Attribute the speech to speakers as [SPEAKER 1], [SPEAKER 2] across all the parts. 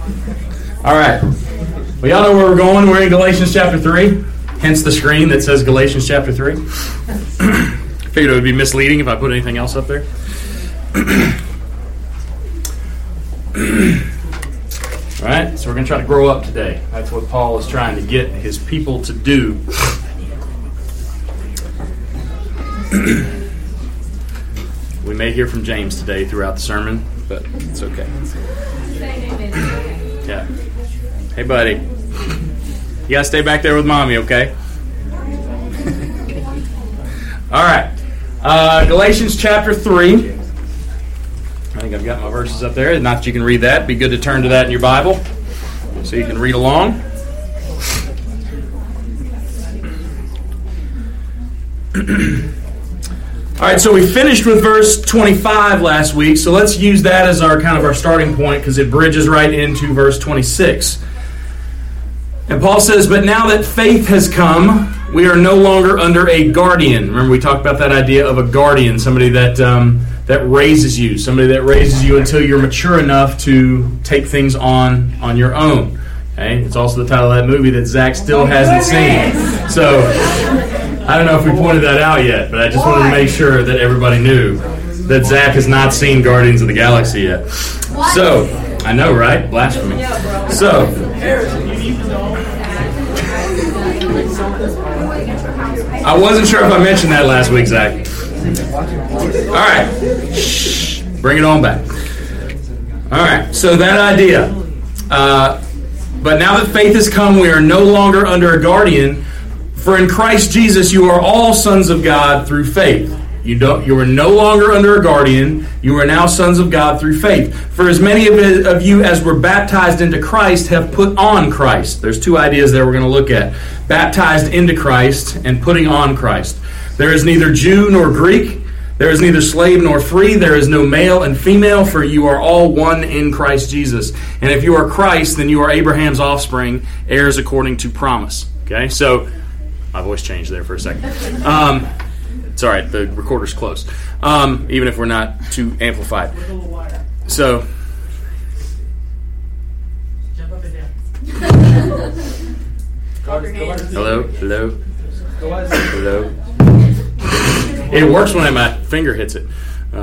[SPEAKER 1] All right. Well, y'all know where we're going. We're in Galatians chapter 3. Hence the screen that says Galatians chapter 3. Figured it would be misleading if I put anything else up there. All right. So we're going to try to grow up today. That's what Paul is trying to get his people to do. We may hear from James today throughout the sermon, but it's okay. Yeah. Hey, buddy. You got to stay back there with Mommy, okay? All right. Galatians chapter 3. I think I've got my verses up there. Not that you can read that. It'd be good to turn to that in your Bible so you can read along. All right, so we finished with verse 25 last week, so let's use that as our starting point because it bridges right into verse 26. And Paul says, "But now that faith has come, we are no longer under a guardian." Remember, we talked about that idea of a guardian, somebody that raises you, until you're mature enough to take things on your own. Okay, it's also the title of that movie that Zach still hasn't seen. So I don't know if we pointed that out yet, but I just wanted to make sure that everybody knew that Zach has not seen Guardians of the Galaxy yet. What? So, I know, right? Blasphemy. So, I wasn't sure if I mentioned that last week, Zach. All right. Shh. Bring it on back. All right. So that idea. But now that faith has come, we are no longer under a guardian. For in Christ Jesus you are all sons of God through faith. You are no longer under a guardian. You are now sons of God through faith. For as many of you as were baptized into Christ have put on Christ. There's two ideas there we're going to look at. Baptized into Christ and putting on Christ. There is neither Jew nor Greek. There is neither slave nor free. There is no male and female, for you are all one in Christ Jesus. And if you are Christ, then you are Abraham's offspring, heirs according to promise. Okay, so my voice changed there for a second. It's all right. The recorder's closed, even if we're not too amplified. So, hello. It works when my finger hits it.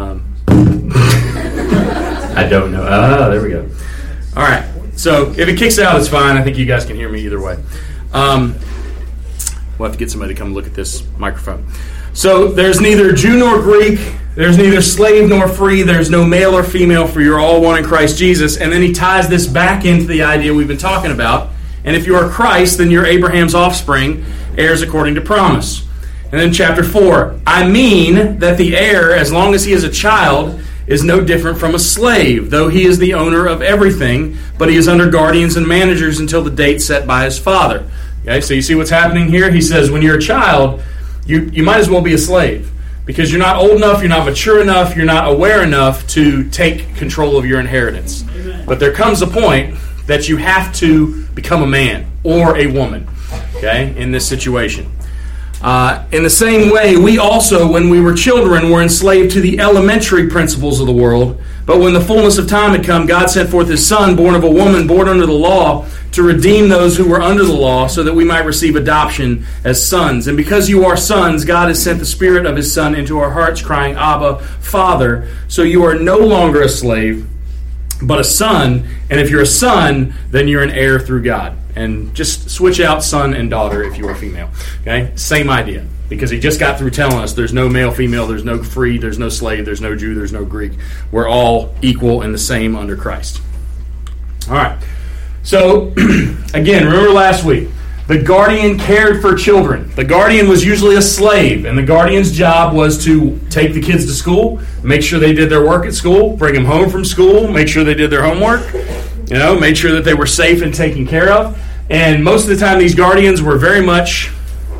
[SPEAKER 1] I don't know. There we go. All right. So if it kicks out, it's fine. I think you guys can hear me either way. We'll have to get somebody to come look at this microphone. So there's neither Jew nor Greek. There's neither slave nor free. There's no male or female, for you're all one in Christ Jesus. And then he ties this back into the idea we've been talking about. And if you are Christ, then you're Abraham's offspring, heirs according to promise. And then chapter 4. I mean that the heir, as long as he is a child, is no different from a slave, though he is the owner of everything, but he is under guardians and managers until the date set by his father. Okay, so you see what's happening here? He says when you're a child, you might as well be a slave because you're not old enough, you're not mature enough, you're not aware enough to take control of your inheritance. Amen. But there comes a point that you have to become a man or a woman, okay, in this situation. In the same way, we also, when we were children, were enslaved to the elementary principles of the world. But when the fullness of time had come, God sent forth His Son, born of a woman, born under the law, to redeem those who were under the law, so that we might receive adoption as sons. And because you are sons, God has sent the Spirit of His Son into our hearts, crying, Abba, Father. So you are no longer a slave, but a son. And if you're a son, then you're an heir through God. And just switch out son and daughter if you are female. Okay? Same idea. Because he just got through telling us there's no male, female, there's no free, there's no slave, there's no Jew, there's no Greek. We're all equal and the same under Christ. All right. So, again, remember last week, the guardian cared for children. The guardian was usually a slave, and the guardian's job was to take the kids to school, make sure they did their work at school, bring them home from school, make sure they did their homework, make sure that they were safe and taken care of. And most of the time, these guardians were very much,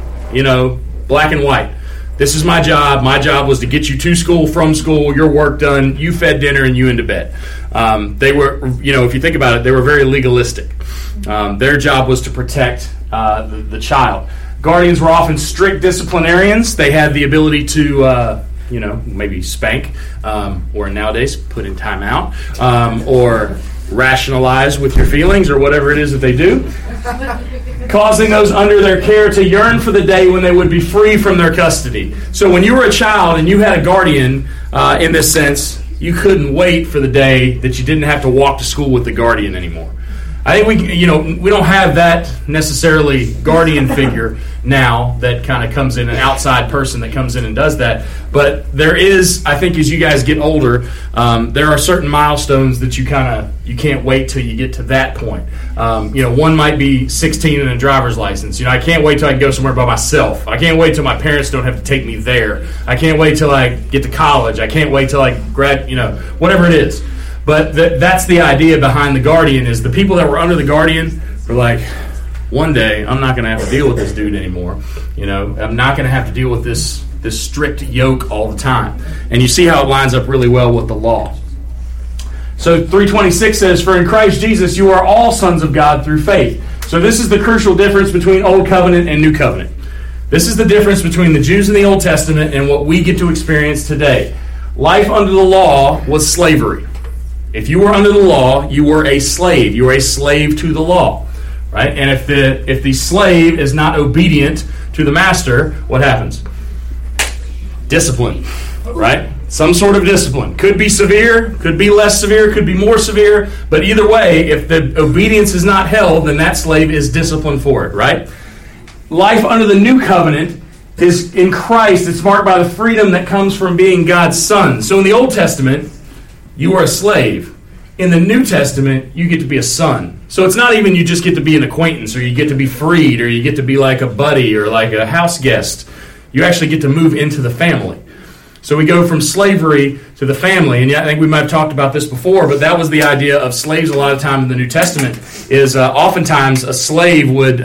[SPEAKER 1] black and white. This is my job. My job was to get you to school, from school, your work done, you fed dinner, and you into bed. They were, if you think about it, they were very legalistic. Their job was to protect the child. Guardians were often strict disciplinarians. They had the ability to, maybe spank, or nowadays put in timeout, or rationalize with your feelings or whatever it is that they do, causing those under their care to yearn for the day when they would be free from their custody. So when you were a child and you had a guardian, in this sense, you couldn't wait for the day that you didn't have to walk to school with the guardian anymore. I think we don't have that necessarily guardian figure now that kind of comes in, an outside person that comes in and does that. But there is, I think, as you guys get older, there are certain milestones that you can't wait till you get to that point. One might be 16 and a driver's license. I can't wait till I can go somewhere by myself. I can't wait till my parents don't have to take me there. I can't wait till I get to college. I can't wait till I whatever it is. But that's the idea behind the guardian, is the people that were under the guardian were like, one day I'm not going to have to deal with this dude anymore. I'm not going to have to deal with this strict yoke all the time. And you see how it lines up really well with the law. So 3:26 says, "For in Christ Jesus you are all sons of God through faith." So this is the crucial difference between Old Covenant and New Covenant. This is the difference between the Jews in the Old Testament and what we get to experience today. Life under the law was slavery. If you were under the law, you were a slave. You were a slave to the law, right? And if the slave is not obedient to the master, what happens? Discipline, right? Some sort of discipline. Could be severe, could be less severe, could be more severe. But either way, if the obedience is not held, then that slave is disciplined for it, right? Life under the new covenant is in Christ. It's marked by the freedom that comes from being God's son. So in the Old Testament, you were a slave. In the New Testament, you get to be a son. So it's not even you just get to be an acquaintance, or you get to be freed, or you get to be like a buddy or like a house guest. You actually get to move into the family. So we go from slavery to the family. And I think we might have talked about this before, but that was the idea of slaves a lot of time in the New Testament, is oftentimes a slave would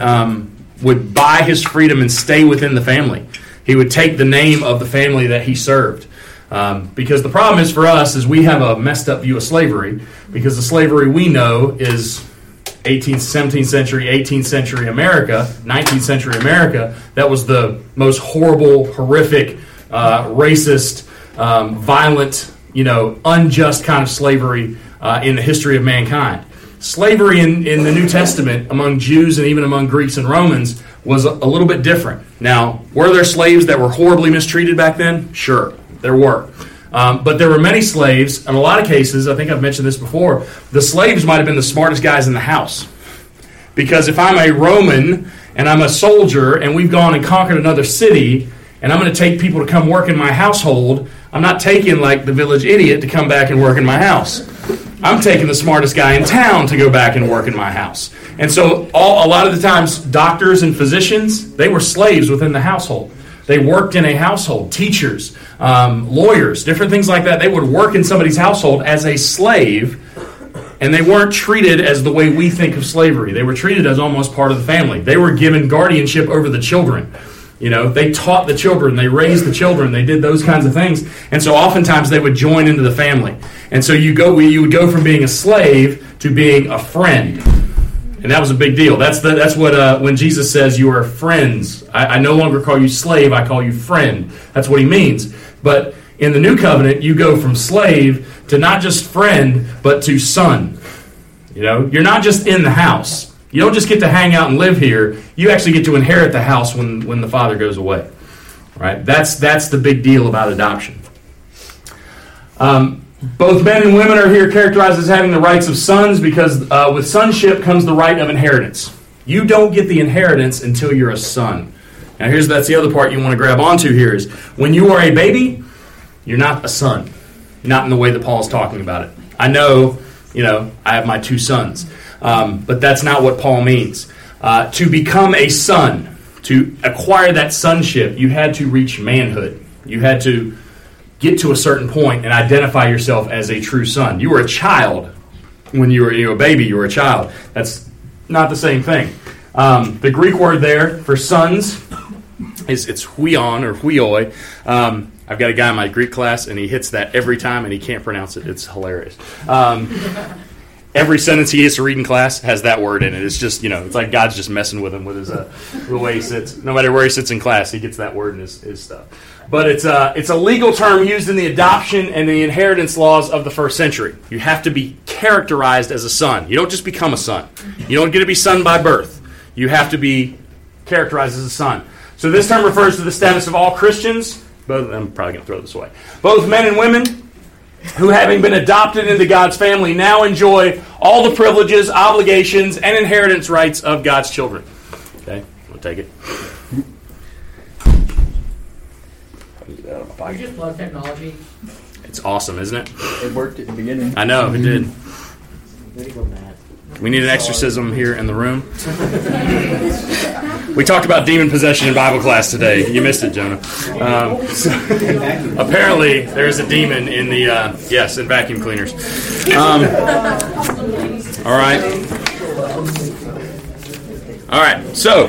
[SPEAKER 1] buy his freedom and stay within the family. He would take the name of the family that he served. Because the problem is for us is we have a messed up view of slavery, because the slavery we know is 18th, 17th century, 18th century America, 19th century America. That was the most horrible, horrific, racist, violent, unjust kind of slavery in the history of mankind. Slavery in the New Testament among Jews and even among Greeks and Romans was a little bit different. Now, were there slaves that were horribly mistreated back then? Sure. There were. But there were many slaves. In a lot of cases, I think I've mentioned this before, the slaves might have been the smartest guys in the house. Because if I'm a Roman and I'm a soldier and we've gone and conquered another city and I'm going to take people to come work in my household, I'm not taking like the village idiot to come back and work in my house. I'm taking the smartest guy in town to go back and work in my house. And so a lot of the times, doctors and physicians, they were slaves within the household. They worked in a household. Teachers, lawyers, different things like that. They would work in somebody's household as a slave, and they weren't treated as the way we think of slavery. They were treated as almost part of the family. They were given guardianship over the children. They taught the children. They raised the children. They did those kinds of things. And so oftentimes they would join into the family. And so you would go from being a slave to being a friend. And that was a big deal. That's what when Jesus says you are friends. I no longer call you slave, I call you friend. That's what he means. But in the new covenant, you go from slave to not just friend, but to son. You're not just in the house. You don't just get to hang out and live here. You actually get to inherit the house when the father goes away. Right? That's the big deal about adoption. Both men and women are here characterized as having the rights of sons, because with sonship comes the right of inheritance. You don't get the inheritance until you're a son. Now that's the other part you want to grab onto here is when you are a baby, you're not a son. Not in the way that Paul's talking about it. I know, I have my two sons. But that's not what Paul means. To become a son, to acquire that sonship, you had to reach manhood. You had to get to a certain point and identify yourself as a true son. You were a child when you were a baby. You were a child. That's not the same thing. The Greek word there for sons it's huion or huioi. I've got a guy in my Greek class, and he hits that every time, and he can't pronounce it. It's hilarious. every sentence he gets to read in class has that word in it. It's just, it's like God's just messing with him with his the way he sits. No matter where he sits in class, he gets that word in his stuff. But it's a legal term used in the adoption and the inheritance laws of the first century. You have to be characterized as a son. You don't just become a son. You don't get to be son by birth. You have to be characterized as a son. So this term refers to the status of all Christians. I'm probably going to throw this away. Both men and women who, having been adopted into God's family, now enjoy all the privileges, obligations, and inheritance rights of God's children. Okay, we'll take it.
[SPEAKER 2] I just love technology.
[SPEAKER 1] It's awesome, isn't it?
[SPEAKER 3] It worked at the beginning.
[SPEAKER 1] I know, it did.
[SPEAKER 2] Way to go, Matt.
[SPEAKER 1] We need an exorcism here in the room. We talked about demon possession in Bible class today. You missed it, Jonah. Apparently, there's a demon in the in vacuum cleaners. All right. So,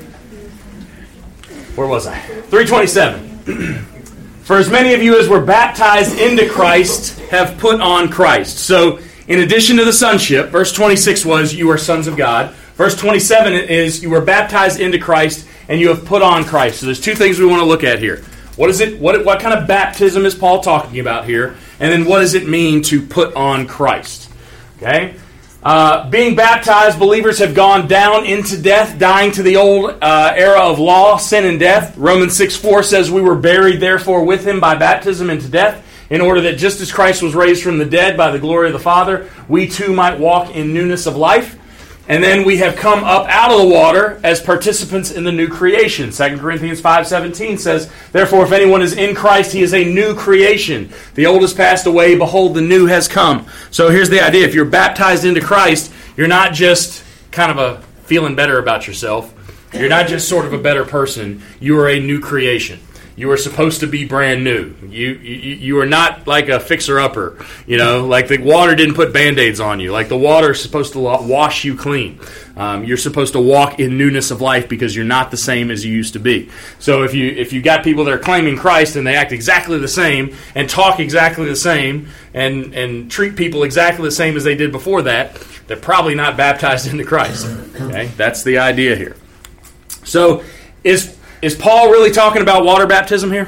[SPEAKER 1] where was I? 327. For as many of you as were baptized into Christ have put on Christ. So, in addition to the sonship, verse 26 was, you are sons of God. Verse 27 is, you were baptized into Christ and you have put on Christ. So there's two things we want to look at here. What is it? What kind of baptism is Paul talking about here? And then what does it mean to put on Christ? Okay? Being baptized, believers have gone down into death, dying to the old era of law, sin, and death. Romans 6:4 says, we were buried therefore with him by baptism into death, in order that just as Christ was raised from the dead by the glory of the Father, we too might walk in newness of life. And then we have come up out of the water as participants in the new creation. 2 Corinthians 5:17 says, therefore, if anyone is in Christ, he is a new creation. The old has passed away, behold, the new has come. So here's the idea. If you're baptized into Christ, you're not just kind of feeling better about yourself. You're not just sort of a better person. You are a new creation. You are supposed to be brand new. You are not like a fixer-upper. Like the water didn't put Band-Aids on you. Like the water is supposed to wash you clean. You're supposed to walk in newness of life because you're not the same as you used to be. So if you got people that are claiming Christ and they act exactly the same and talk exactly the same and treat people exactly the same as they did before that, they're probably not baptized into Christ. Okay, that's the idea here. So Is Paul really talking about water baptism here?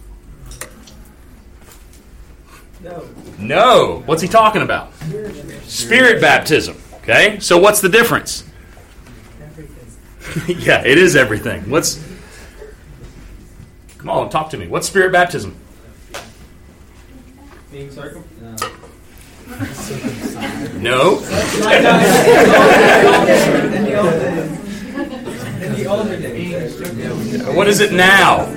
[SPEAKER 1] No. What's he talking about? Spirit baptism. Okay? So what's the difference? Yeah, it is everything. Come on, talk to me. What's spirit baptism?
[SPEAKER 3] Being circumcised?
[SPEAKER 1] No. What is it now?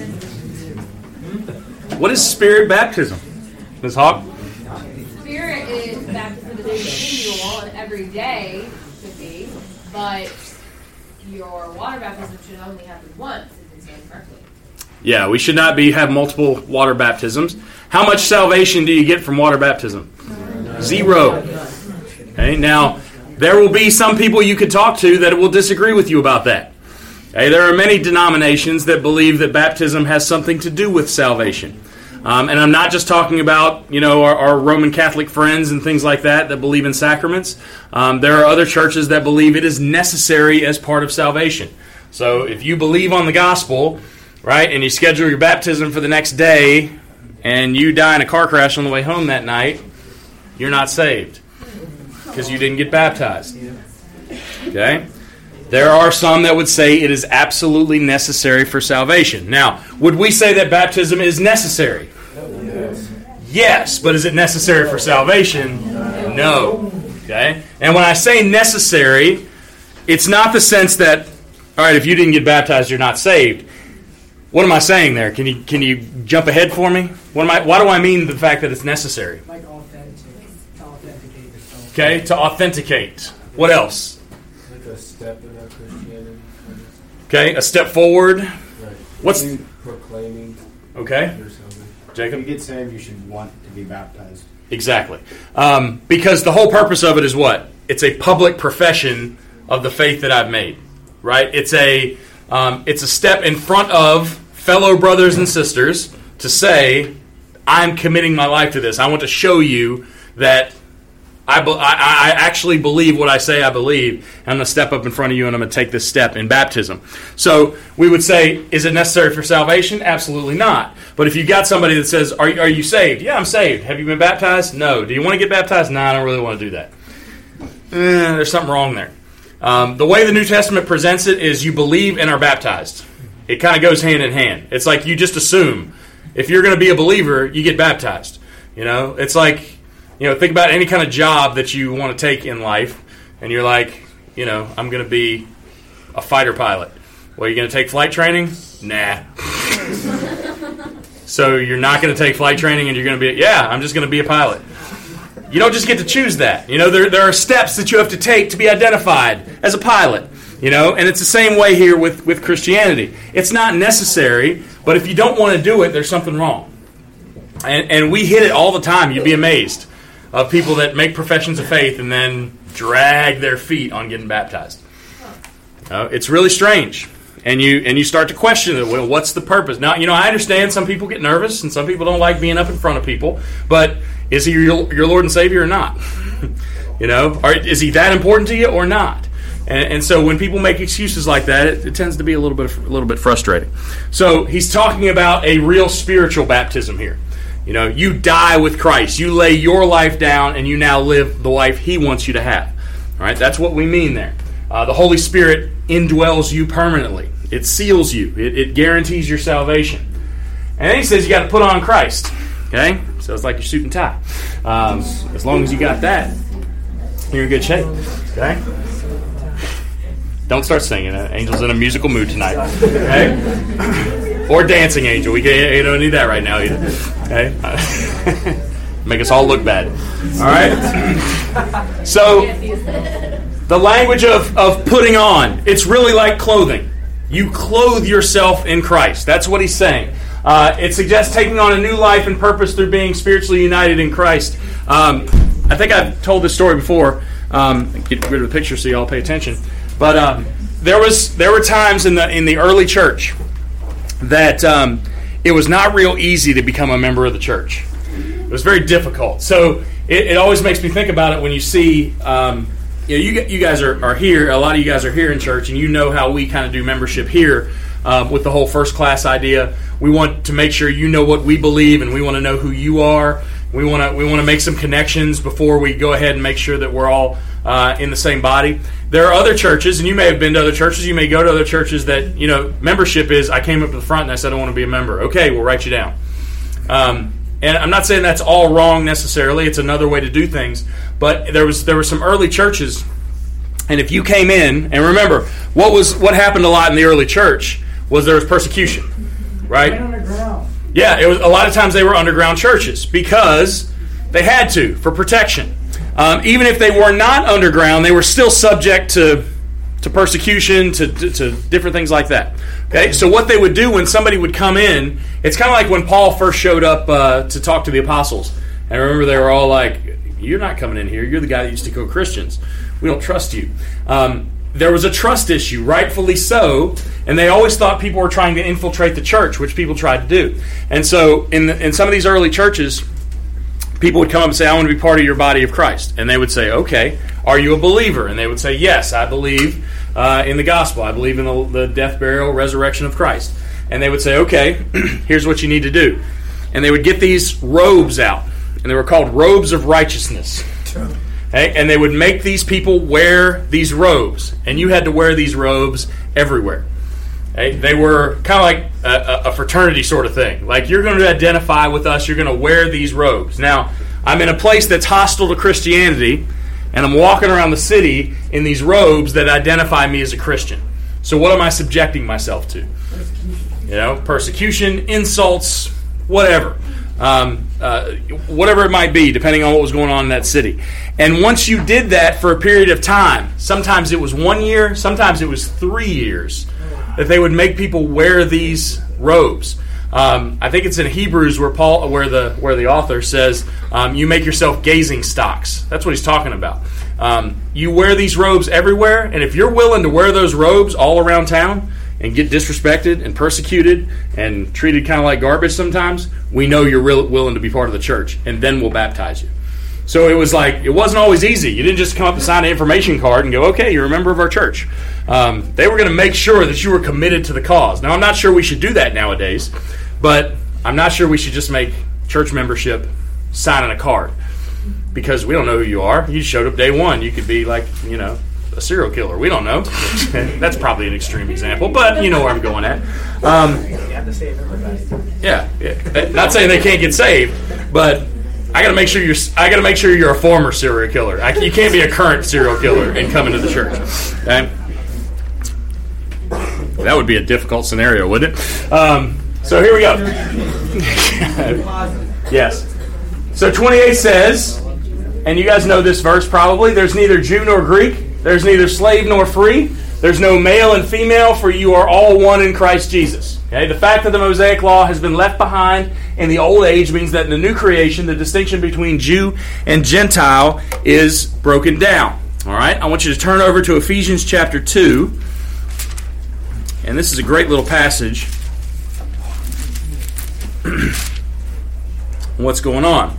[SPEAKER 1] What is spirit baptism? Ms. Hawk?
[SPEAKER 4] Spirit is baptism is individual and every day should be, but your water baptism should only happen once if it's done correctly.
[SPEAKER 1] Yeah, we should not have multiple water baptisms. How much salvation do you get from water baptism? 0. Okay, now, there will be some people you could talk to that will disagree with you about that. Okay, there are many denominations that believe that baptism has something to do with salvation. And I'm not just talking about, our Roman Catholic friends and things like that believe in sacraments. There are other churches that believe it is necessary as part of salvation. So if you believe on the gospel, right, and you schedule your baptism for the next day, and you die in a car crash on the way home that night, you're not saved because you didn't get baptized. Okay? There are some that would say it is absolutely necessary for salvation. Now, would we say that baptism is necessary? Yes, but is it necessary for salvation? No. Okay? And when I say necessary, it's not the sense that, all right, if you didn't get baptized, you're not saved. What am I saying there? Can you jump ahead for me? Why do I mean the fact that it's necessary?
[SPEAKER 2] Like to authenticate yourself.
[SPEAKER 1] Okay, to authenticate. What else?
[SPEAKER 3] Like a step in our Christianity.
[SPEAKER 1] Okay, a step forward.
[SPEAKER 3] Right.
[SPEAKER 1] What's
[SPEAKER 3] proclaiming?
[SPEAKER 1] Okay,
[SPEAKER 3] Or something.
[SPEAKER 1] Jacob.
[SPEAKER 5] If you get saved, you should want to be baptized.
[SPEAKER 1] Exactly, because the whole purpose of it is what? It's a public profession of the faith that I've made. Right? It's a step in front of fellow brothers and sisters to say, I'm committing my life to this. I want to show you that I actually believe what I say I believe. I'm going to step up in front of you and I'm going to take this step in baptism. So we would say, is it necessary for salvation? Absolutely not. But if you got somebody that says, are you saved? Yeah, I'm saved. Have you been baptized? No. Do you want to get baptized? No, I don't really want to do that. There's something wrong there. The way the New Testament presents it is you believe and are baptized. It kind of goes hand in hand. It's like you just assume if you're going to be a believer, you get baptized. It's like, think about any kind of job that you want to take in life, and you're like, I'm going to be a fighter pilot. Well, are you going to take flight training? Nah. So you're not going to take flight training, and you're going to be, I'm just going to be a pilot. You don't just get to choose that. There are steps that you have to take to be identified as a pilot. And it's the same way here with Christianity. It's not necessary, but if you don't want to do it, there's something wrong. And we hit it all the time. You'd be amazed of people that make professions of faith and then drag their feet on getting baptized. It's really strange. And you start to question it. Well, what's the purpose? Now, I understand some people get nervous and some people don't like being up in front of people, but is he your Lord and Savior or not? Or is he that important to you or not? And so when people make excuses like that, it tends to be a little bit frustrating. So he's talking about a real spiritual baptism here. You die with Christ. You lay your life down and you now live the life he wants you to have. All right, that's what we mean there. The Holy Spirit indwells you permanently. It seals you. It guarantees your salvation. And then he says you got to put on Christ. Okay? So it's like your suit and tie. As long as you got that, you're in good shape. Okay? Don't start singing. Angel's in a musical mood tonight. Okay? Or dancing, Angel. You don't need that right now either. Okay? Make us all look bad. All right? So, the language of putting on, it's really like clothing. You clothe yourself in Christ. That's what he's saying. It suggests taking on a new life and purpose through being spiritually united in Christ. I think I've told this story before. Get rid of the picture so you all pay attention. But there were times in the early church that it was not real easy to become a member of the church. It was very difficult. So it always makes me think about it when you see, you guys are here. A lot of you guys are here in church, and you know how we kind of do membership here with the whole first class idea. We want to make sure you know what we believe, and we want to know who you are. We want to make some connections before we go ahead and make sure that we're all in the same body. There are other churches, and you may have been to other churches. You may go to other churches that, membership is, I came up to the front and I said I want to be a member. Okay, we'll write you down. And I'm not saying that's all wrong necessarily. It's another way to do things. But there were some early churches, and if you came in, and remember, what happened a lot in the early church was there was persecution, right?
[SPEAKER 2] Underground.
[SPEAKER 1] Yeah, it was a lot of times they were underground churches because they had to for protection. Even if they were not underground, they were still subject to persecution, to different things like that. Okay, so what they would do when somebody would come in, it's kind of like when Paul first showed up to talk to the apostles. And remember, they were all like, "You're not coming in here. You're the guy that used to kill Christians. We don't trust you." There was a trust issue, rightfully so, and they always thought people were trying to infiltrate the church, which people tried to do. And so in some of these early churches, people would come up and say, "I want to be part of your body of Christ." And they would say, "Okay, are you a believer?" And they would say, "Yes, I believe in the gospel. I believe in the death, burial, resurrection of Christ." And they would say, "Okay, here's what you need to do." And they would get these robes out, and they were called robes of righteousness. Okay? And they would make these people wear these robes, and you had to wear these robes everywhere. Okay? They were kind of like a fraternity sort of thing. Like, you're going to identify with us, you're going to wear these robes. Now, I'm in a place that's hostile to Christianity, and I'm walking around the city in these robes that identify me as a Christian. So what am I subjecting myself to? Persecution, insults, whatever. Whatever it might be, depending on what was going on in that city. And once you did that for a period of time, sometimes it was 1 year, sometimes it was 3 years, that they would make people wear these robes. I think it's in Hebrews where the author says, you make yourself gazing stocks. That's what he's talking about. You wear these robes everywhere, and if you're willing to wear those robes all around town and get disrespected and persecuted and treated kind of like garbage sometimes, we know you're willing to be part of the church, and then we'll baptize you. So it was like, it wasn't always easy. You didn't just come up and sign an information card and go, okay, you're a member of our church. They were going to make sure that you were committed to the cause. Now, I'm not sure we should do that nowadays, but I'm not sure we should just make church membership signing a card, because we don't know who you are. You showed up day one. You could be like, a serial killer. We don't know. That's probably an extreme example, but you know where I'm going at.
[SPEAKER 2] You have to save everybody.
[SPEAKER 1] Yeah. Not saying they can't get saved, but I got to make sure you're a former serial killer. You can't be a current serial killer and come into the church. Okay? That would be a difficult scenario, wouldn't it? So here we go. Yes. So 28 says, and you guys know this verse probably, there's neither Jew nor Greek, there's neither slave nor free, there's no male and female, for you are all one in Christ Jesus. Okay? The fact that the Mosaic law has been left behind in the old age means that in the new creation, the distinction between Jew and Gentile is broken down. All right? I want you to turn over to Ephesians chapter 2. And this is a great little passage. What's going on?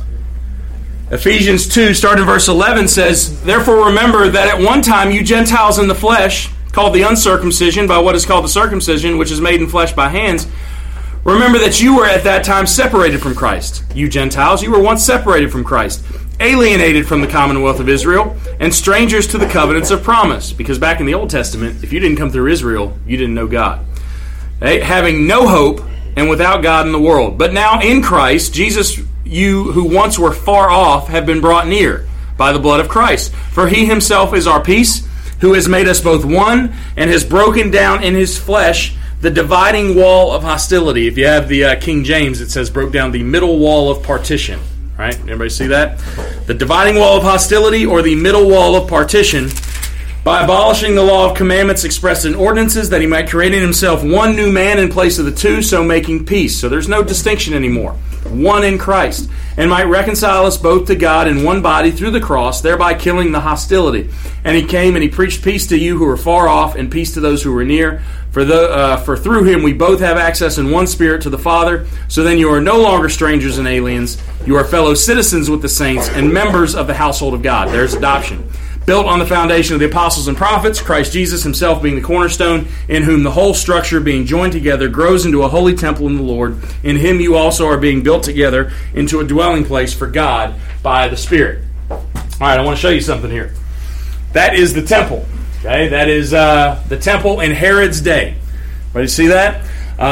[SPEAKER 1] Ephesians 2, starting in verse 11, says, "Therefore remember that at one time you Gentiles in the flesh, called the uncircumcision by what is called the circumcision, which is made in flesh by hands, remember that you were at that time separated from Christ. You Gentiles, you were once separated from Christ, alienated from the commonwealth of Israel, and strangers to the covenants of promise." Because back in the Old Testament, if you didn't come through Israel, you didn't know God. Okay? "Having no hope and without God in the world. But now in Christ, Jesus, you who once were far off have been brought near by the blood of Christ. For he himself is our peace, who has made us both one and has broken down in his flesh the dividing wall of hostility." If you have the King James, it says broke down the middle wall of partition. Right? Everybody see that? The dividing wall of hostility, or the middle wall of partition, by abolishing the law of commandments expressed in ordinances, that he might create in himself one new man in place of the two, so making peace. So there's no distinction anymore. One in Christ. And might reconcile us both to God in one body through the cross, thereby killing the hostility. And he came and he preached peace to you who were far off, and peace to those who were near. For through him we both have access in one Spirit to the Father. So then you are no longer strangers and aliens. You are fellow citizens with the saints and members of the household of God. There's adoption. Built on the foundation of the apostles and prophets, Christ Jesus himself being the cornerstone, in whom the whole structure being joined together grows into a holy temple in the Lord. In him you also are being built together into a dwelling place for God by the Spirit. All right, I want to show you something here. That is the temple. Okay, that is the temple in Herod's day. Ready to see that?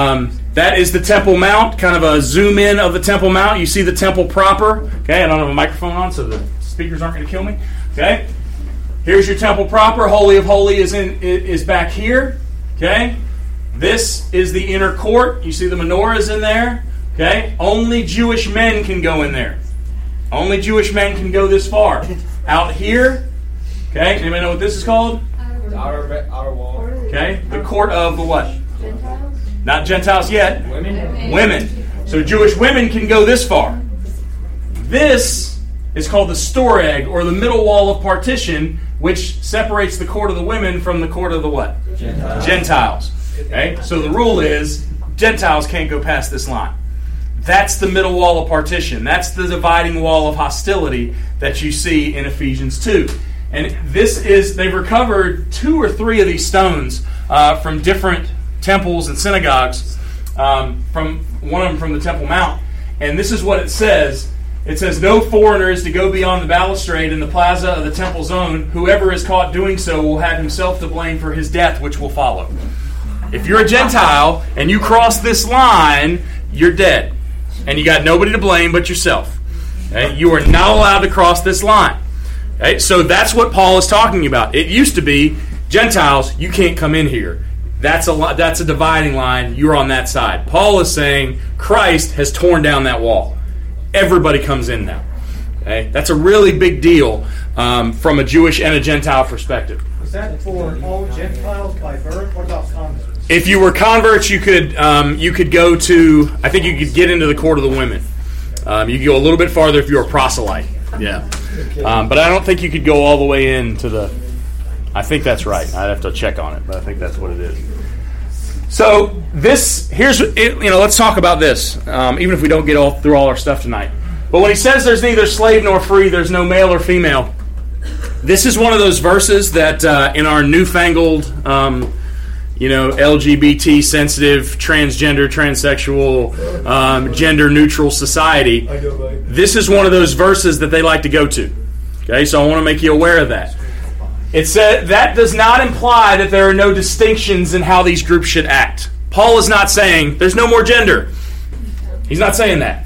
[SPEAKER 1] That is the Temple Mount, kind of a zoom in of the Temple Mount. You see the temple proper. Okay, I don't have a microphone on, so the speakers aren't going to kill me. Okay, here's your temple proper. Holy of Holies is back here. Okay, this is the inner court. You see the menorahs in there. Okay, only Jewish men can go in there. Only Jewish men can go this far. Out here. Okay, anybody know what this is called?
[SPEAKER 3] Our wall.
[SPEAKER 1] Okay, the court of the what?
[SPEAKER 4] Gentiles?
[SPEAKER 1] Not Gentiles yet.
[SPEAKER 3] Women.
[SPEAKER 1] Women. So Jewish women can go this far. This is called the storeg, or the middle wall of partition, which separates the court of the women from the court of the what? Gentiles. Okay, so the rule is Gentiles can't go past this line. That's the middle wall of partition. That's the dividing wall of hostility that you see in Ephesians 2. And this is, they've recovered 2 or 3 of these stones from different temples and synagogues, from one of them from the Temple Mount. And this is what it says. It says, "No foreigner is to go beyond the balustrade in the plaza of the temple zone. Whoever is caught doing so will have himself to blame for his death, which will follow." If you're a Gentile and you cross this line, you're dead. And you got nobody to blame but yourself. Okay? You are not allowed to cross this line. Okay? So that's what Paul is talking about. It used to be, Gentiles, you can't come in here. That's a dividing line. You're on that side. Paul is saying Christ has torn down that wall. Everybody comes in now. Okay? That's a really big deal from a Jewish and a Gentile perspective.
[SPEAKER 2] Was that for all Gentiles by birth? What about converts?
[SPEAKER 1] If you were converts, you could go to, I think you could get into the court of the women. You could go a little bit farther if you were a proselyte. Yeah. But I don't think you could go all the way into the, I think that's right. I'd have to check on it, but I think that's what it is. So let's talk about this, even if we don't get through all our stuff tonight. But when he says there's neither slave nor free, there's no male or female, this is one of those verses that in our newfangled, LGBT sensitive, transgender, transsexual, gender neutral society, this is one of those verses that they like to go to. Okay, so I want to make you aware of that. It said that does not imply that there are no distinctions in how these groups should act. Paul is not saying there's no more gender. He's not saying that.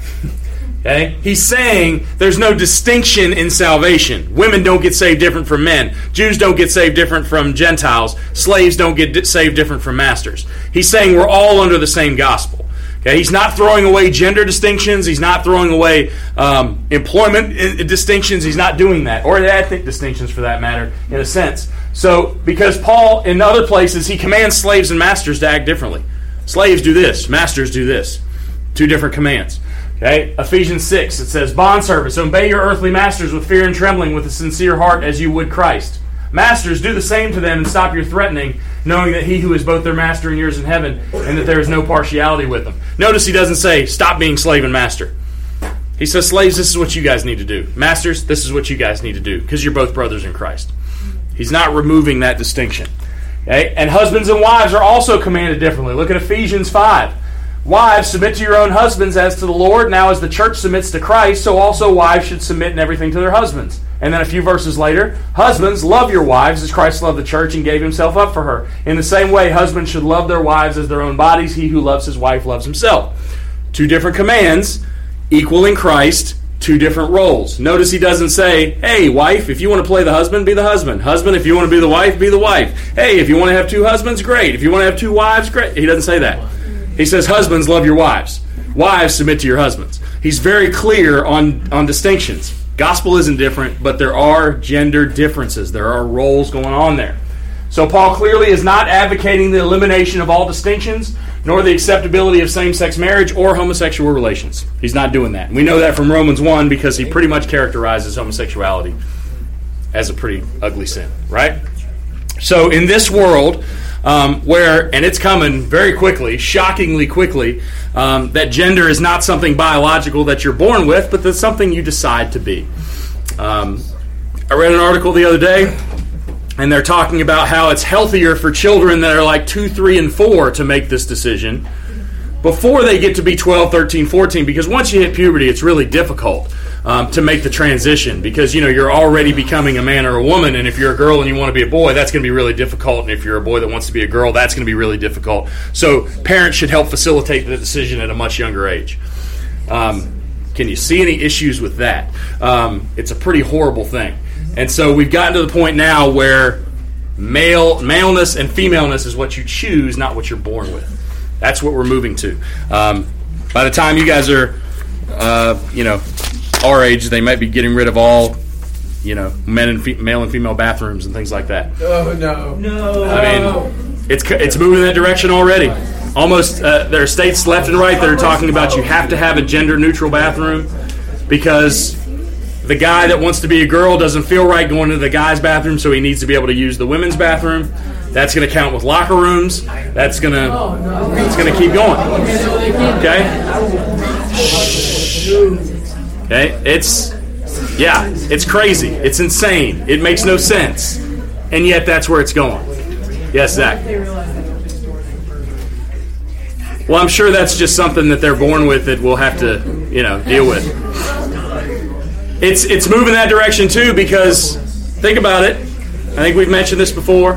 [SPEAKER 1] Okay? He's saying there's no distinction in salvation. Women don't get saved different from men. Jews don't get saved different from Gentiles. Slaves don't get saved different from masters. He's saying we're all under the same gospel. Okay? He's not throwing away gender distinctions. He's not throwing away employment distinctions. He's not doing that. Or ethnic distinctions, for that matter, in a sense. So, because Paul, in other places, he commands slaves and masters to act differently. Slaves do this. Masters do this. Two different commands. Okay, Ephesians 6, it says, bondservants, obey your earthly masters with fear and trembling, with a sincere heart as you would Christ. Masters, do the same to them and stop your threatening, knowing that he who is both their master and yours in heaven, and that there is no partiality with them. Notice he doesn't say, stop being slave and master. He says, slaves, this is what you guys need to do. Masters, this is what you guys need to do, because you're both brothers in Christ. He's not removing that distinction. Okay? And husbands and wives are also commanded differently. Look at Ephesians 5. Wives, submit to your own husbands as to the Lord. Now as the church submits to Christ, so also wives should submit in everything to their husbands. And then a few verses later, husbands, love your wives as Christ loved the church and gave himself up for her. In the same way, husbands should love their wives as their own bodies. He who loves his wife loves himself. Two different commands, equal in Christ, two different roles. Notice he doesn't say, hey, wife, if you want to play the husband, be the husband. Husband, if you want to be the wife, be the wife. Hey, if you want to have two husbands, great. If you want to have two wives, great. He doesn't say that. He says, husbands, love your wives. Wives, submit to your husbands. He's very clear on distinctions. Gospel isn't different, but there are gender differences. There are roles going on there. So Paul clearly is not advocating the elimination of all distinctions, nor the acceptability of same-sex marriage or homosexual relations. He's not doing that. We know that from Romans 1 because he pretty much characterizes homosexuality as a pretty ugly sin, right? So in this world, where, and it's coming very quickly, shockingly quickly, that gender is not something biological that you're born with, but that's something you decide to be. I read an article the other day, and they're talking about how it's healthier for children that are like 2, 3, and 4 to make this decision before they get to be 12, 13, 14, because once you hit puberty, it's really difficult to make the transition because, you're already becoming a man or a woman, and if you're a girl and you want to be a boy, that's going to be really difficult, and if you're a boy that wants to be a girl, that's going to be really difficult. So parents should help facilitate the decision at a much younger age. Can you see any issues with that? It's a pretty horrible thing. And so we've gotten to the point now where maleness and femaleness is what you choose, not what you're born with. That's what we're moving to. By the time you guys are, our age, they might be getting rid of all, male and female bathrooms and things like that.
[SPEAKER 3] Oh, no.
[SPEAKER 1] I mean, it's moving in that direction already. Almost, there are states left and right that are talking about you have to have a gender-neutral bathroom because the guy that wants to be a girl doesn't feel right going to the guy's bathroom, so he needs to be able to use the women's bathroom. That's going to count with locker rooms. It's going to keep going. Okay? Okay? It's crazy. It's insane. It makes no sense. And yet that's where it's going. Yes, Zach? Well, I'm sure that's just something that they're born with that we'll have to, deal with. It's moving that direction too because think about it. I think we've mentioned this before.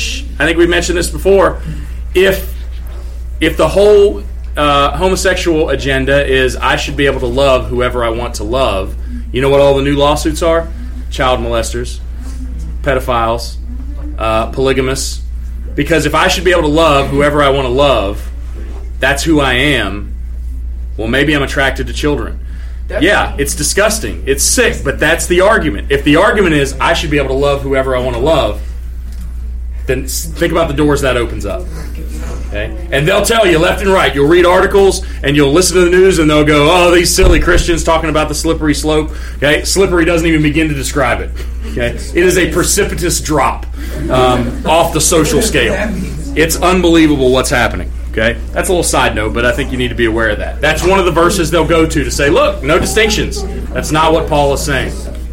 [SPEAKER 1] If the whole homosexual agenda is I should be able to love whoever I want to love, you know what all the new lawsuits are? Child molesters, pedophiles, polygamists. Because if I should be able to love whoever I want to love, that's who I am. Well, maybe I'm attracted to children. Definitely. Yeah, it's disgusting. It's sick, but that's the argument. If the argument is I should be able to love whoever I want to love, then think about the doors that opens up. Okay? And they'll tell you left and right. You'll read articles and you'll listen to the news and they'll go, oh, these silly Christians talking about the slippery slope. Okay? Slippery doesn't even begin to describe it. Okay? It is a precipitous drop off the social scale. It's unbelievable what's happening. Okay? That's a little side note, but I think you need to be aware of that. That's one of the verses they'll go to say, look, no distinctions. That's not what Paul is saying.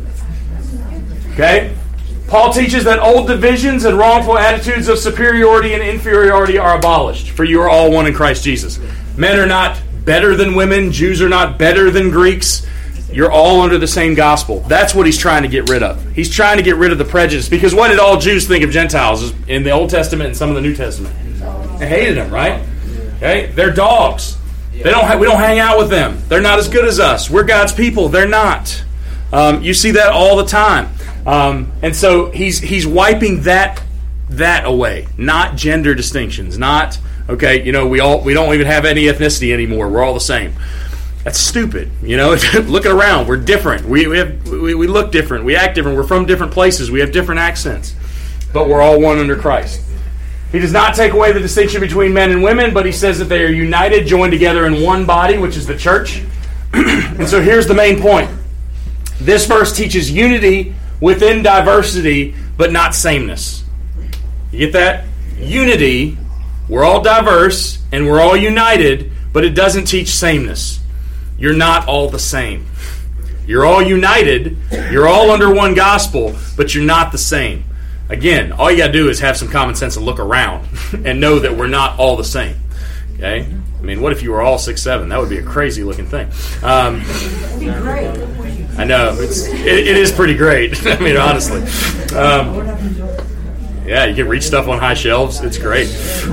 [SPEAKER 1] Okay? Paul teaches that old divisions and wrongful attitudes of superiority and inferiority are abolished, for you are all one in Christ Jesus. Men are not better than women. Jews are not better than Greeks. You're all under the same gospel. That's what he's trying to get rid of. He's trying to get rid of the prejudice. Because what did all Jews think of Gentiles in the Old Testament and some of the New Testament? They hated them, right? Okay, they're dogs. We don't hang out with them. They're not as good as us. We're God's people. They're not. You see that all the time. And so he's wiping that away. Not gender distinctions. Not, okay, we don't even have any ethnicity anymore. We're all the same. That's stupid. Looking around, we're different. We look different. We act different. We're from different places. We have different accents. But we're all one under Christ. He does not take away the distinction between men and women, but he says that they are united, joined together in one body, which is the church. And so here's the main point. This verse teaches unity within diversity, but not sameness. You get that? Unity, we're all diverse, and we're all united, but it doesn't teach sameness. You're not all the same. You're all united, you're all under one gospel, but you're not the same. Again, all you got to do is have some common sense and look around and know that we're not all the same. Okay? I mean, what if you were all 6'7"? That would be a crazy looking thing.
[SPEAKER 6] It'd be great.
[SPEAKER 1] I know. It is pretty great. I mean, honestly. Yeah, you can reach stuff on high shelves. It's great.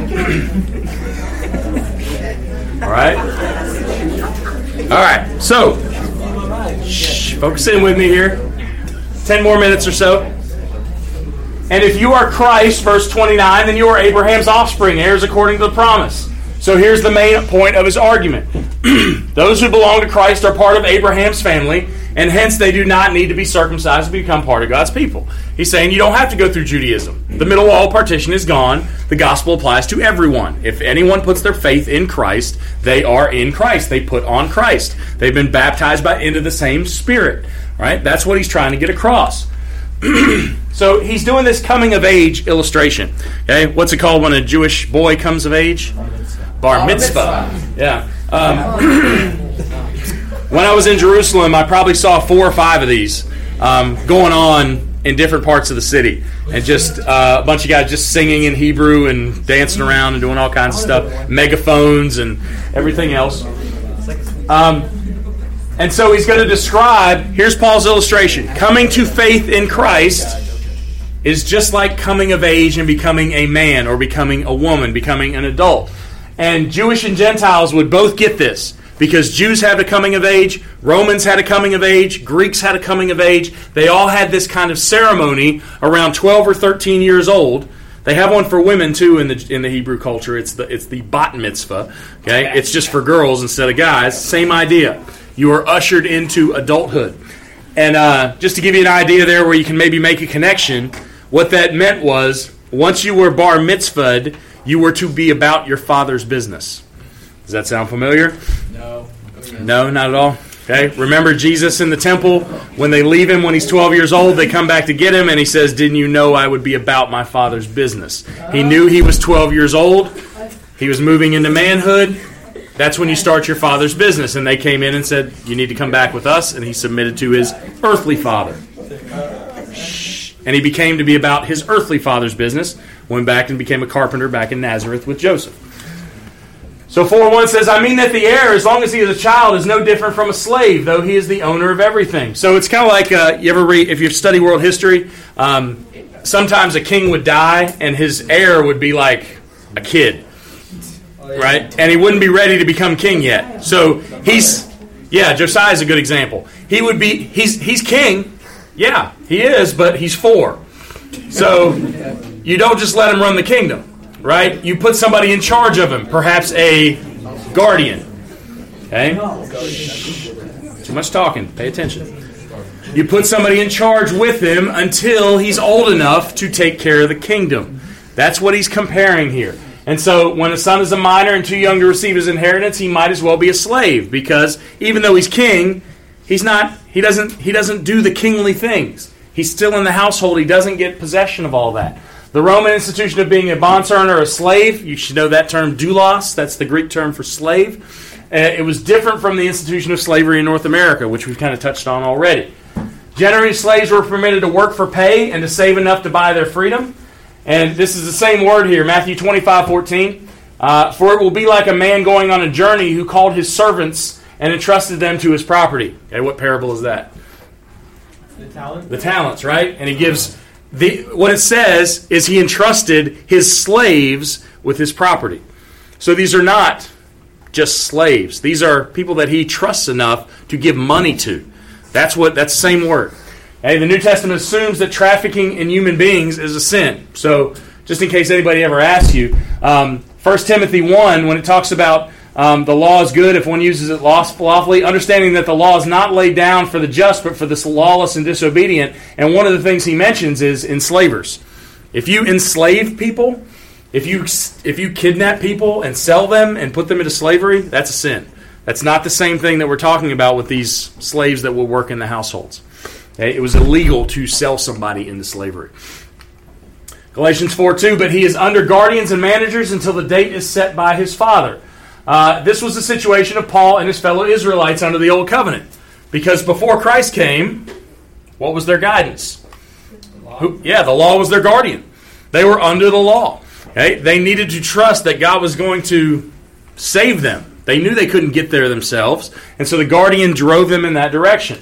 [SPEAKER 1] All right? All right. So, focus in with me here. 10 more minutes or so. And if you are Christ, verse 29, then you are Abraham's offspring, heirs according to the promise. So here's the main point of his argument. Those who belong to Christ are part of Abraham's family, and hence they do not need to be circumcised to become part of God's people. He's saying you don't have to go through Judaism. The middle wall partition is gone. The gospel applies to everyone. If anyone puts their faith in Christ, they are in Christ. They put on Christ. They've been baptized into the same Spirit. Right? That's what he's trying to get across. So he's doing this coming of age illustration. Okay, what's it called when a Jewish boy comes of age? Bar mitzvah. Yeah. When I was in Jerusalem, I probably saw 4 or 5 of these going on in different parts of the city, and just a bunch of guys just singing in Hebrew and dancing around and doing all kinds of stuff, megaphones and everything else. And so he's going to describe, here's Paul's illustration. Coming to faith in Christ is just like coming of age and becoming a man or becoming a woman, becoming an adult. And Jewish and Gentiles would both get this, because Jews had a coming of age, Romans had a coming of age, Greeks had a coming of age. They all had this kind of ceremony around 12 or 13 years old. They have one for women too in the Hebrew culture. It's the bat mitzvah. Okay, it's just for girls instead of guys. Same idea. You are ushered into adulthood. And just to give you an idea there where you can maybe make a connection, what that meant was once you were bar mitzvahed, you were to be about your father's business. Does that sound familiar?
[SPEAKER 3] No.
[SPEAKER 1] No, not at all? Okay. Remember Jesus in the temple? When they leave him when he's 12 years old, they come back to get him, and he says, didn't you know I would be about my father's business? He knew he was 12 years old. He was moving into manhood. That's when you start your father's business. And they came in and said, you need to come back with us. And he submitted to his earthly father. And he became to be about his earthly father's business. Went back and became a carpenter back in Nazareth with Joseph. So 4:1 says, I mean that the heir, as long as he is a child, is no different from a slave, though he is the owner of everything. So it's kind of like, you ever read, if you study world history, sometimes a king would die and his heir would be like a kid. Right? And he wouldn't be ready to become king yet. So Josiah is a good example. He's king. Yeah, he is, but he's 4. So you don't just let him run the kingdom. Right? You put somebody in charge of him, perhaps a guardian. Okay? Too much talking. Pay attention. You put somebody in charge with him until he's old enough to take care of the kingdom. That's what he's comparing here. And so when a son is a minor and too young to receive his inheritance, he might as well be a slave, because even though he's king, he doesn't do the kingly things. He's still in the household. He doesn't get possession of all that. The Roman institution of being a bondservant or a slave, you should know that term, doulos, that's the Greek term for slave. It was different from the institution of slavery in North America, which we've kind of touched on already. Generally, slaves were permitted to work for pay and to save enough to buy their freedom. And this is the same word here, Matthew 25:14. For it will be like a man going on a journey who called his servants and entrusted them to his property. Okay, what parable is that? The talents, right? And he gives what it says is he entrusted his slaves with his property. So these are not just slaves. These are people that he trusts enough to give money to. That's the same word. Okay, the New Testament assumes that trafficking in human beings is a sin. So just in case anybody ever asks you, 1 Timothy 1, when it talks about the law is good if one uses it lawfully, understanding that the law is not laid down for the just, but for the lawless and disobedient. And one of the things he mentions is enslavers. If you enslave people, if you kidnap people and sell them and put them into slavery, that's a sin. That's not the same thing that we're talking about with these slaves that will work in the households. Okay? It was illegal to sell somebody into slavery. Galatians 4:2, but he is under guardians and managers until the date is set by his father. This was the situation of Paul and his fellow Israelites under the Old Covenant. Because before Christ came, what was their guidance? The law was their guardian. They were under the law. Okay? They needed to trust that God was going to save them. They knew they couldn't get there themselves, and so the guardian drove them in that direction.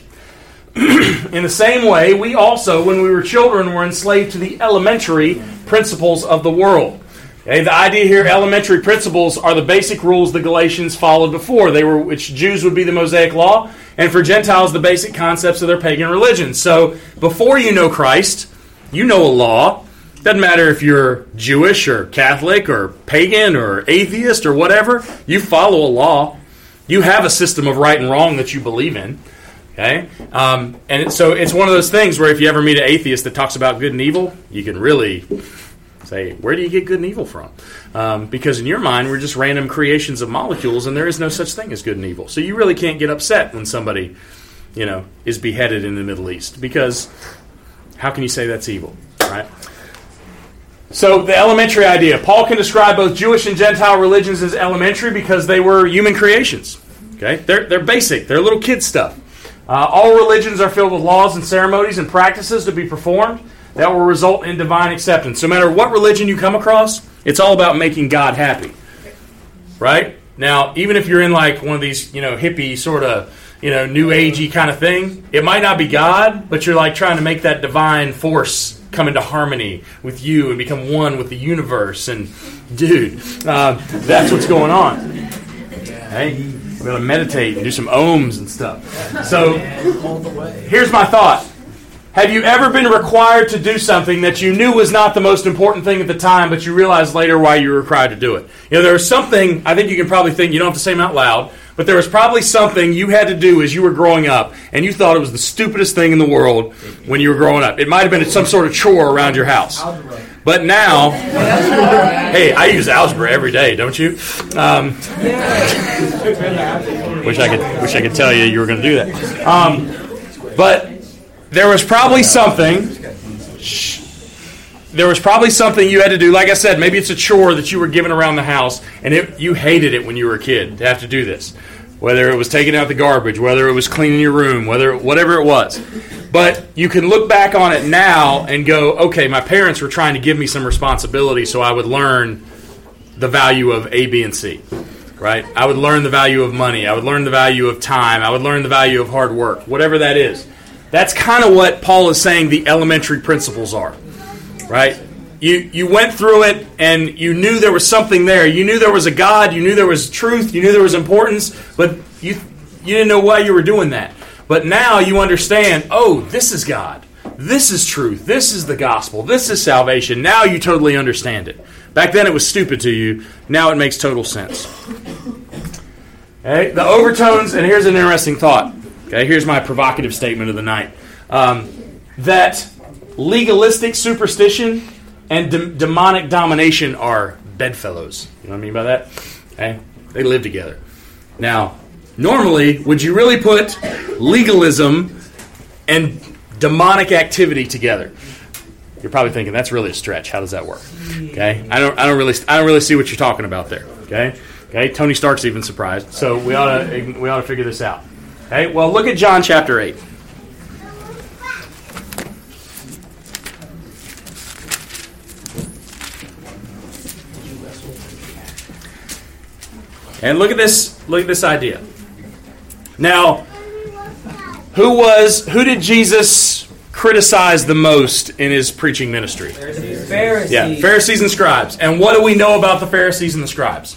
[SPEAKER 1] In the same way, we also, when we were children, were enslaved to the elementary principles of the world. Okay, the idea here, elementary principles, are the basic rules the Galatians followed before. Which Jews would be the Mosaic Law, and for Gentiles, the basic concepts of their pagan religion. So, before you know Christ, you know a law. Doesn't matter if you're Jewish or Catholic or pagan or atheist or whatever. You follow a law. You have a system of right and wrong that you believe in. Okay, so it's one of those things where if you ever meet an atheist that talks about good and evil, you can really say, where do you get good and evil from? Because in your mind, we're just random creations of molecules, and there is no such thing as good and evil. So you really can't get upset when somebody, is beheaded in the Middle East, because how can you say that's evil, right? So the elementary idea. Paul can describe both Jewish and Gentile religions as elementary because they were human creations. Okay, they're basic. They're little kid stuff. All religions are filled with laws and ceremonies and practices to be performed that will result in divine acceptance. No matter what religion you come across, it's all about making God happy. Right? Now, even if you're in like one of these, hippie sort of, new agey kind of thing, it might not be God, but you're like trying to make that divine force come into harmony with you and become one with the universe. And dude, that's what's going on. Hey, we're going to meditate and do some ohms and stuff. So here's my thought. Have you ever been required to do something that you knew was not the most important thing at the time, but you realized later why you were required to do it? There was something, I think you can probably think, you don't have to say them out loud, but there was probably something you had to do as you were growing up, and you thought it was the stupidest thing in the world when you were growing up. It might have been some sort of chore around your house. But now, hey, I use algebra every day, don't you? Wish I could tell you were going to do that. But there was probably something you had to do. Like I said, maybe it's a chore that you were given around the house, and you hated it when you were a kid to have to do this. Whether it was taking out the garbage, whether it was cleaning your room, whatever it was. But you can look back on it now and go, okay, my parents were trying to give me some responsibility so I would learn the value of A, B, and C. Right? I would learn the value of money. I would learn the value of time. I would learn the value of hard work, whatever that is. That's kind of what Paul is saying the elementary principles are. Right? You went through it and you knew there was something there. You knew there was a God. You knew there was truth. You knew there was importance. But you didn't know why you were doing that. But now you understand, oh, this is God. This is truth. This is the gospel. This is salvation. Now you totally understand it. Back then it was stupid to you. Now it makes total sense. Okay, the overtones, and here's an interesting thought. Okay, here's my provocative statement of the night. That legalistic superstition and demonic domination are bedfellows. You know what I mean by that? Okay, they live together. Now, normally, would you really put legalism and demonic activity together? You're probably thinking that's really a stretch. How does that work? Okay, I don't really see what you're talking about there. Okay. Tony Stark's even surprised. So we ought to figure this out. Okay. Well, look at John chapter 8. And look at this idea. Now, who did Jesus criticize the most in his preaching ministry?
[SPEAKER 6] Pharisees.
[SPEAKER 1] Yeah, Pharisees and scribes. And what do we know about the Pharisees and the scribes?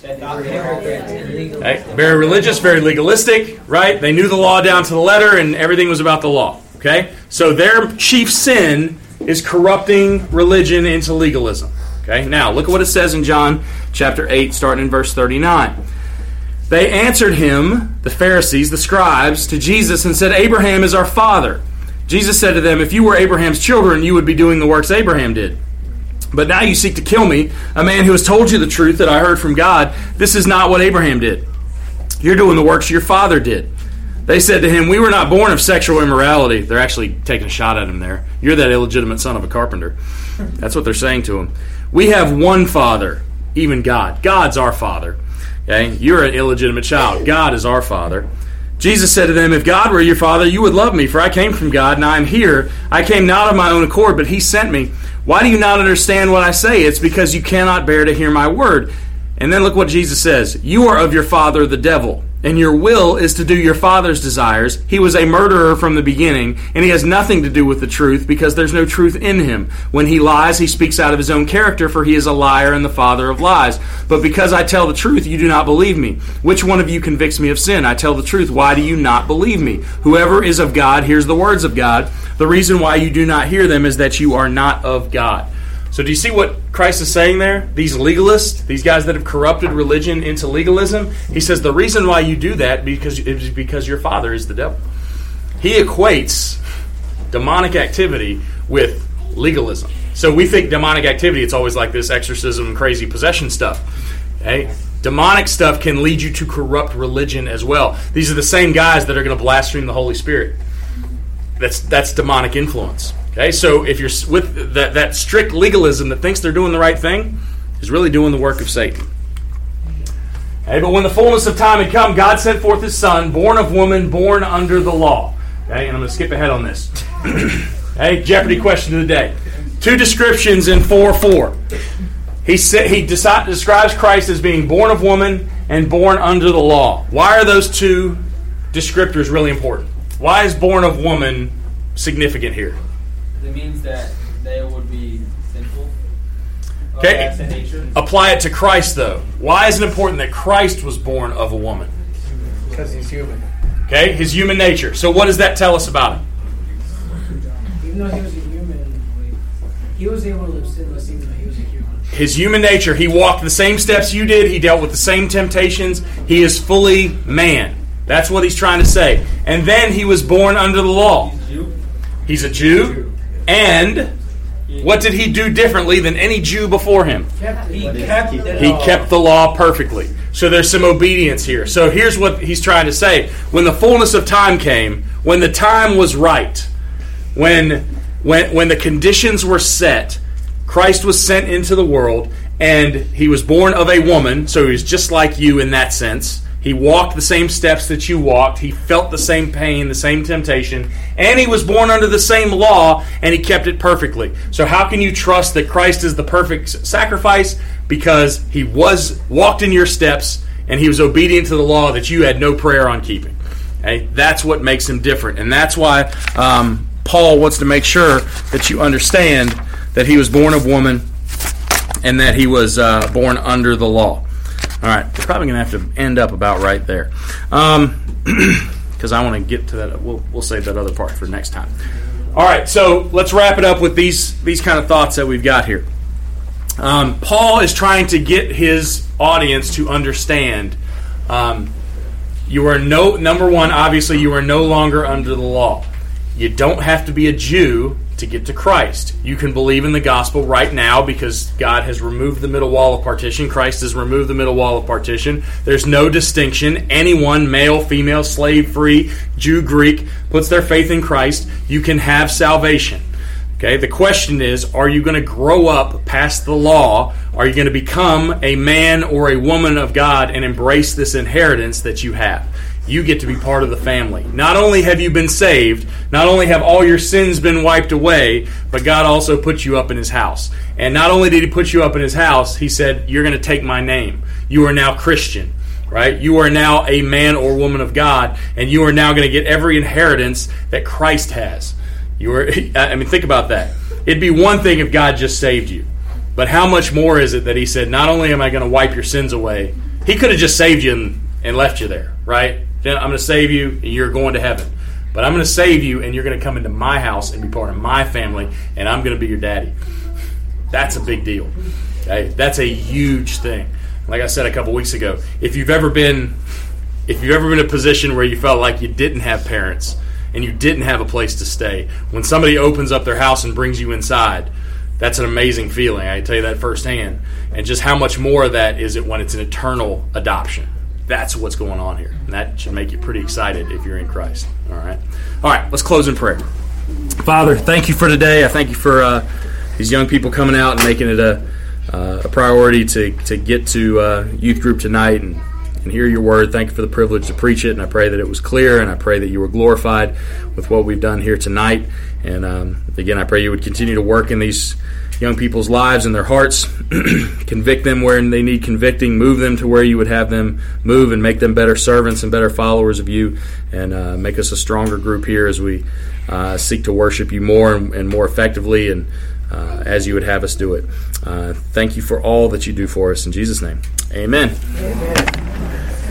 [SPEAKER 1] Okay, very religious, very legalistic, right? They knew the law down to the letter, and everything was about the law. Okay, so their chief sin is corrupting religion into legalism. Okay, now look at what it says in John chapter 8, starting in verse 39. They answered him, the Pharisees, the scribes, to Jesus and said, Abraham is our father. Jesus said to them, if you were Abraham's children, you would be doing the works Abraham did. But now you seek to kill me, a man who has told you the truth that I heard from God. This is not what Abraham did. You're doing the works your father did. They said to him, we were not born of sexual immorality. They're actually taking a shot at him there. You're that illegitimate son of a carpenter. That's what they're saying to him. We have one Father, even God. God's our Father. Okay? You're an illegitimate child. God is our Father. Jesus said to them, if God were your Father, you would love me, for I came from God, and I am here. I came not of my own accord, but he sent me. Why do you not understand what I say? It's because you cannot bear to hear my word. And then look what Jesus says. You are of your father, the devil, and your will is to do your father's desires. He was a murderer from the beginning, and he has nothing to do with the truth, because there's no truth in him. When he lies, he speaks out of his own character, for he is a liar and the father of lies. But because I tell the truth, you do not believe me. Which one of you convicts me of sin? I tell the truth. Why do you not believe me? Whoever is of God hears the words of God. The reason why you do not hear them is that you are not of God. So do you see what Christ is saying there? These legalists, these guys that have corrupted religion into legalism, he says the reason why you do that is because your father is the devil. He equates demonic activity with legalism. So we think demonic activity, it's always like this exorcism, crazy possession stuff. Okay? Demonic stuff can lead you to corrupt religion as well. These are the same guys that are going to blaspheme the Holy Spirit. That's demonic influence. Okay, so if you're with that strict legalism that thinks they're doing the right thing, is really doing the work of Satan. Okay, but when the fullness of time had come, God sent forth his son, born of woman, born under the law. Okay, and I'm going to skip ahead on this. Okay, Jeopardy question of the day. 2 descriptions in 4:4. He describes Christ as being born of woman and born under the law. Why are those 2 descriptors really important? Why is born of woman significant here?
[SPEAKER 3] It means that they would be sinful.
[SPEAKER 1] Okay.
[SPEAKER 3] That's in nature.
[SPEAKER 1] Apply it to Christ, though. Why is it important that Christ was born of a woman?
[SPEAKER 6] Because he's human.
[SPEAKER 1] Okay, his human nature. So what does that tell us about him?
[SPEAKER 6] Even though he was a human, he was able to live sinless even though he was a human.
[SPEAKER 1] His human nature. He walked the same steps you did. He dealt with the same temptations. He is fully man. That's what he's trying to say. And then he was born under the law. He's a Jew. And what did he do differently than any Jew before him?
[SPEAKER 6] He kept
[SPEAKER 1] He kept the law perfectly. So there's some obedience here. So here's what he's trying to say. When the fullness of time came, when the time was right, when the conditions were set, Christ was sent into the world, and he was born of a woman, so he was just like you in that sense. He walked the same steps that you walked. He felt the same pain, the same temptation. And he was born under the same law, and he kept it perfectly. So how can you trust that Christ is the perfect sacrifice? Because he walked in your steps, and he was obedient to the law that you had no prayer on keeping. Okay? That's what makes him different. And that's why Paul wants to make sure that you understand that he was born of woman and that he was born under the law. All right, we're probably going to have to end up about right there, because I want to get to that. We'll save that other part for next time. All right, so let's wrap it up with these kind of thoughts that we've got here. Paul is trying to get his audience to understand. You are number one. Obviously, you are no longer under the law. You don't have to be a Jew to get to Christ. You can believe in the gospel right now because God has removed the middle wall of partition. Christ has removed the middle wall of partition. There's no distinction. Anyone, male, female, slave, free, Jew, Greek, puts their faith in Christ, you can have salvation. Okay, the question is, are you going to grow up past the law? Are you going to become a man or a woman of God and embrace this inheritance that you have? You get to be part of the family. Not only have you been saved, not only have all your sins been wiped away, but God also put you up in His house. And not only did He put you up in His house, He said, you're going to take my name. You are now Christian, right? You are now a man or woman of God, and you are now going to get every inheritance that Christ has. Think about that. It'd be one thing if God just saved you. But how much more is it that He said, not only am I going to wipe your sins away, He could have just saved you and left you there, right? I'm going to save you and you're going to heaven. But I'm going to save you and you're going to come into my house and be part of my family, and I'm going to be your daddy. That's a big deal. Okay? That's a huge thing. Like I said a couple weeks ago, if you've ever been in a position where you felt like you didn't have parents and you didn't have a place to stay, when somebody opens up their house and brings you inside, that's an amazing feeling. I tell you that firsthand. And just how much more of that is it when it's an eternal adoption. That's what's going on here. And that should make you pretty excited if you're in Christ. All right, let's close in prayer. Father, thank you for today. I thank you for these young people coming out and making it a priority to get to youth group tonight and hear your word. Thank you for the privilege to preach it, and I pray that it was clear, and I pray that you were glorified with what we've done here tonight. And again, I pray you would continue to work in these young people's lives and their hearts, convict them where they need convicting, move them to where you would have them move, and make them better servants and better followers of you, and make us a stronger group here as we seek to worship you more and more effectively, and as you would have us do it. Thank you for all that you do for us. In Jesus' name, amen.
[SPEAKER 6] Amen.